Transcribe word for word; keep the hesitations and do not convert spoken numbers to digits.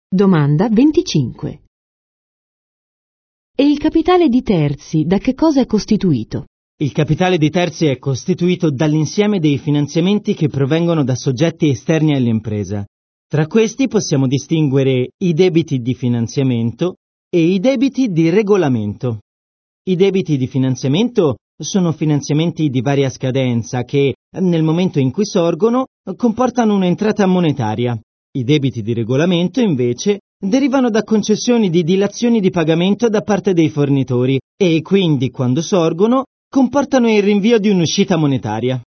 Domanda venticinque. E il capitale di terzi da che cosa è costituito? Il capitale di terzi è costituito dall'insieme dei finanziamenti che provengono da soggetti esterni all'impresa. Tra questi possiamo distinguere i debiti di finanziamento e i debiti di regolamento. I debiti di finanziamento sono finanziamenti di varia scadenza che, nel momento in cui sorgono, comportano un'entrata monetaria. I debiti di regolamento, invece, derivano da concessioni di dilazioni di pagamento da parte dei fornitori e quindi, quando sorgono, comportano il rinvio di un'uscita monetaria.